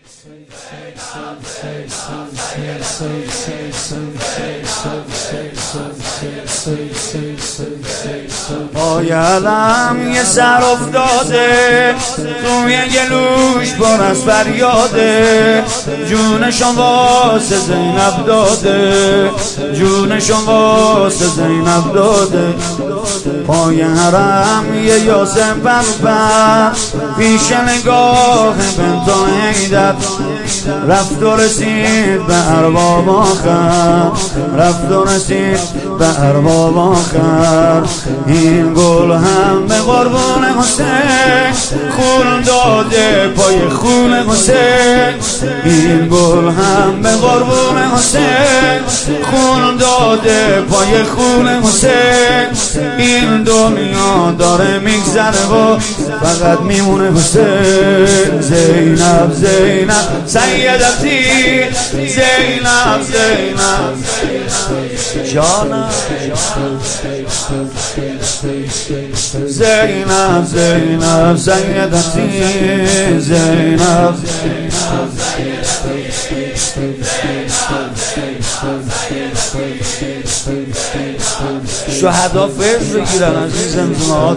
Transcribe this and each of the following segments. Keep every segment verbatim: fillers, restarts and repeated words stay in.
پای علم یه سر افتاده توی گلوش پر از فریاده، جونشون واسه زینب داده، جونشون واسه زینب داده. پای حرم یه یاسم بربر پیش نگاه بنت حیدر، رفت و رسید به ارباب آخر، رفت و رسید به ارباب آخر. این گل هم به قربون حسین خون داده پای خون حسین، این گل هم به قربون حسین خون داده پای خون حسین. این دنیا داره میگذره و فقط میمونه حسین. زینب زینب سیدتی، زینب زینب جانم، زینب زینب سیدتی، زینب شهدا فیض بگیرن عزیزم زماد.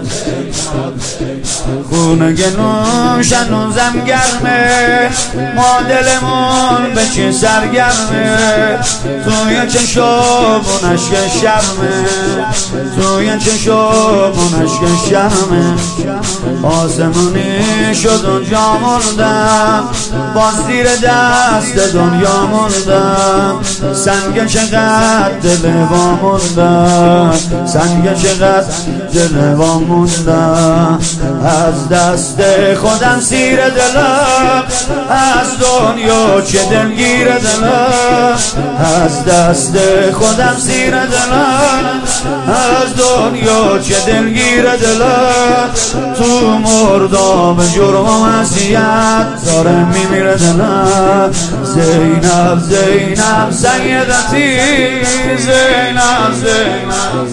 خونه گنوش هنوزم گرمه، ما دلمون به چه سرگرمه، توی چشمون عشق شرمه، توی چشمون عشق شرمه. آسمونی شد اونجا موندم، باز زیر دست دنیا موندم. سنگ چقدر دل با موندم، سنگ چقدر دل با موندم. از دست خودم سیر دلم، از دنیا چه دلگیر دلم. از دست خودم سیر دلم، از دنیا چه دلگیر دلم. تو مرداب جرم و معصیت داره میمیره دلم. زینب زینب سیدتی، زینب زینب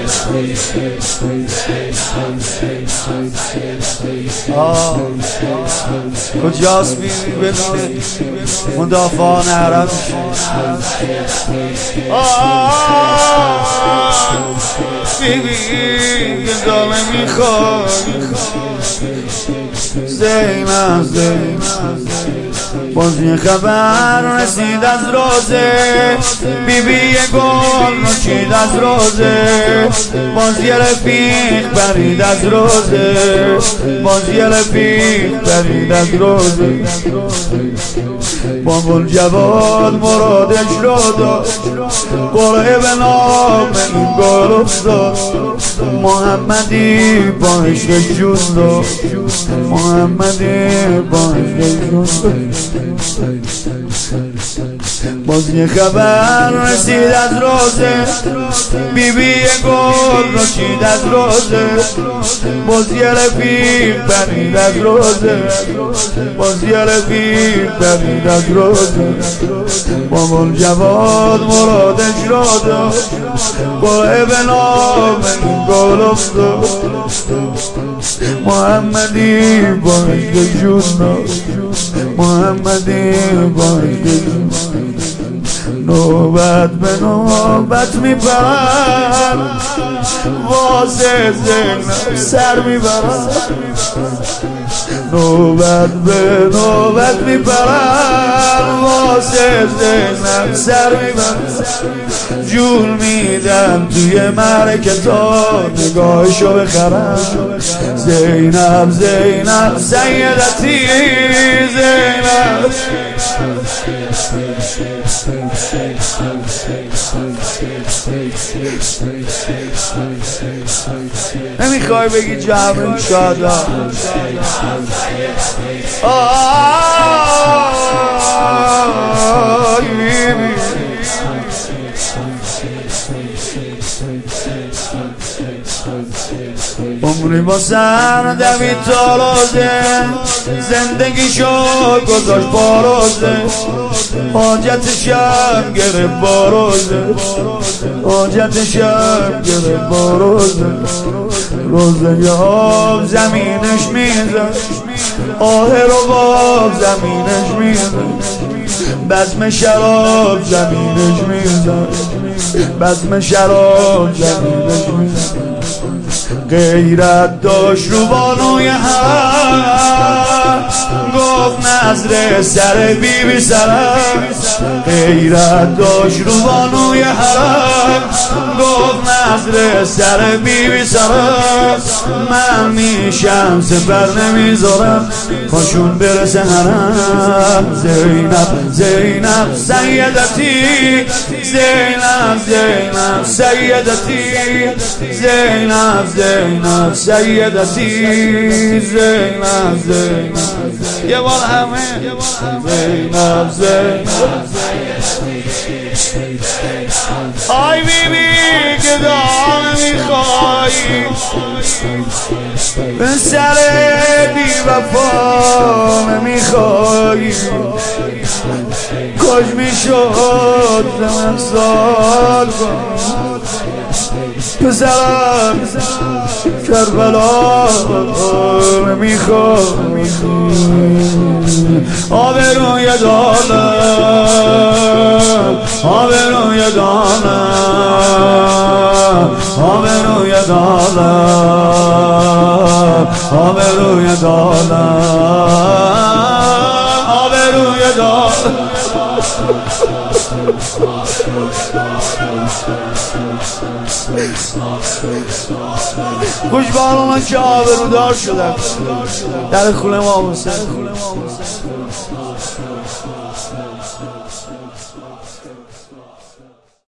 آه کجاست میری ببینه مدافعان عرب. آه بیبی که دامه میخواد. زینب زینب باز یه خبر رسید از روزه، بیبی یه گل نوشید از روزه. باز یه رفیق برید از روزه، باز یه رفیق برید از روزه. با گل جواد مرادش رو داد، قرعه به نام این گل افتاد. محمدی با عشق جون داد، محمدی با عشق جون داد. باز یه خبر رسید از روزه، بیبی یه گل نوشید از روزه. باز یه رفیق برید از روزه، باز یه رفیق برید از روزه. با گل جواد مرادش رو داد، قرعه به نام این گل افتاد. محمدی با عشق جون داد، محمدی با عشق جون داد. نوبت به نوبت میبرن، واسه زینب سر میبرن. نوبت به نوبت میبرن، واسه زینب سر میبرن. جون میدن توی مرکه تا نگاهشو بخرن. زینب زینب سیدتی، زینب نمیخوای بگی جمع شادا. عمری با سر دوید تا روزه، زندگیشو گذاشت با روزه. حاجتشم گرفت با روزه، حاجتشم گرفت با روزه. روزه یه آب زمینش میزد، آه رو با زمینش میزن بزم شراب زمینش میزن بزم شراب زمینش میزن غیرت داشت رو بانوی حرم گفت نظر سر بی بی سرم غیرت داشت رو بانوی حرم گفت نظر سر بی بی سرم من میشم سپر نمیذارم پاشون برسه حرم زینب زینب سیدتی زینب زینب سیدتی زینب زینب سیدتی زینب زینب یه بار همه زینب زینب آی بی بی که دام میخوایی به سر بی وفا میخوایی کاش میشد زمان سال کن پسرم کربلا میخوای آبروی دارم آبروی دارم آبروی دارم آبروی دارم آبروی دارم گوش بانو من که آبرودار شدم در خونه ما حسین